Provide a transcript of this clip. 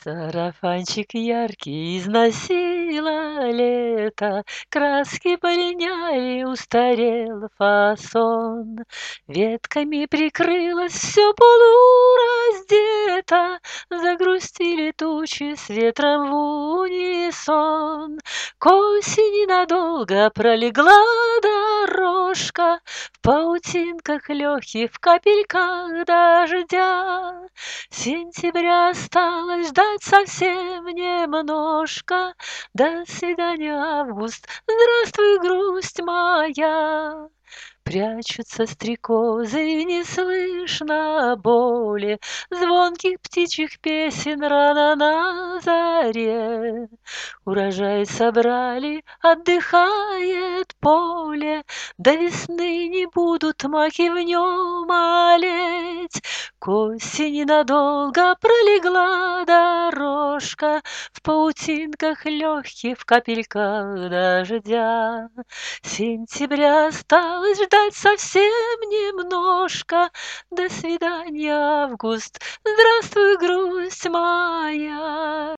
Сарафанчик яркий износило лето, Краски полиняли, устарел фасон. Ветками прикрылось все полураздето, Загрустили тучи с ветром в унисон. К осени надолго пролегла дорожка В паутинках легких, в капельках дождя. Сентября осталось ждать совсем немножко. До свидания, август, здравствуй, грусть моя. Прячутся стрекозы, не слышно боли, Звонких птичьих песен рано на заре. Урожай собрали, отдыхает поле, До весны не будут маки в нем олеть. К осени надолго пролегла дорожка В паутинках легких, в капельках дождя. Сентября осталось ждать совсем немножко. До свидания, август, здравствуй, грусть моя.